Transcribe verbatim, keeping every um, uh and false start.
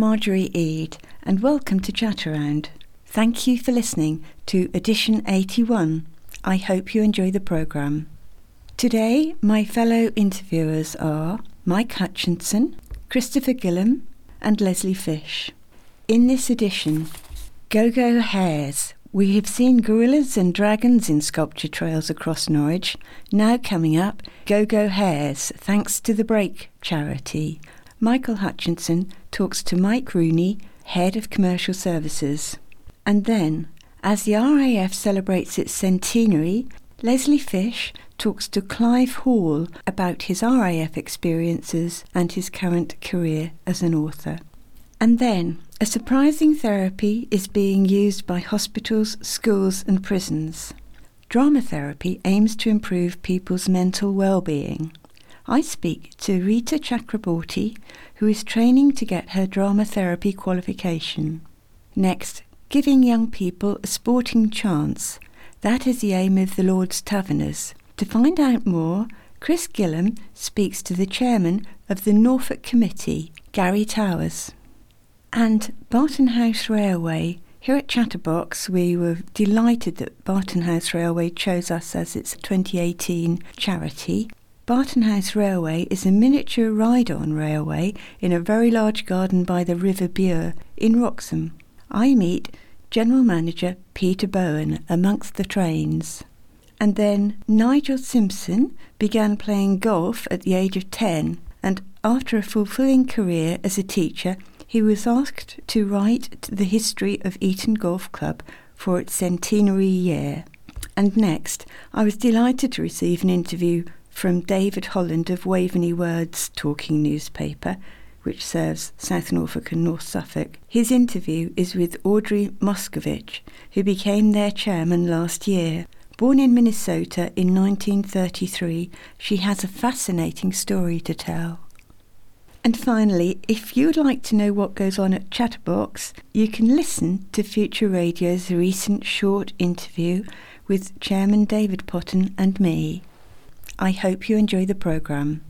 Marjorie Eade, and welcome to Chat-Around. Thank you for listening to edition eighty-one. I hope you enjoy the programme. Today, my fellow interviewers are Mike Hutchinson, Christopher Gillam, and Leslie Fish. In this edition, Go-Go Hares. We have seen gorillas and dragons in sculpture trails across Norwich. Now coming up, Go-Go Hares, thanks to the Break charity. Michael Hutchinson talks to Mike Rooney, Head of Commercial Services. And then, as the R A F celebrates its centenary, Leslie Fish talks to Clive Hall about his R A F experiences and his current career as an author. And then, a surprising therapy is being used by hospitals, schools and prisons. Drama therapy aims to improve people's mental well-being. I speak to Rita Chakraborty, who is training to get her drama therapy qualification. Next, giving young people a sporting chance. That is the aim of the Lord's Taverners. To find out more, Chris Gillam speaks to the chairman of the Norfolk Committee, Gary Towers. And Barton House Railway. Here at Chatterbox, we were delighted that Barton House Railway chose us as its twenty eighteen charity. Barton House Railway is a miniature ride-on railway in a very large garden by the River Bure in Wroxham. I meet General Manager Peter Bowen amongst the trains. And then Nigel Simpson began playing golf at the age of ten, and after a fulfilling career as a teacher, he was asked to write the history of Eton Golf Club for its centenary year. And next, I was delighted to receive an interview from David Holland of Waveney Words Talking Newspaper, which serves South Norfolk and North Suffolk. His interview is with Audrey Moscovich, who became their chairman last year. Born in Minnesota in nineteen thirty-three, she has a fascinating story to tell. And finally, if you'd like to know what goes on at Chatterbox, you can listen to Future Radio's recent short interview with Chairman David Potton and me. I hope you enjoy the programme.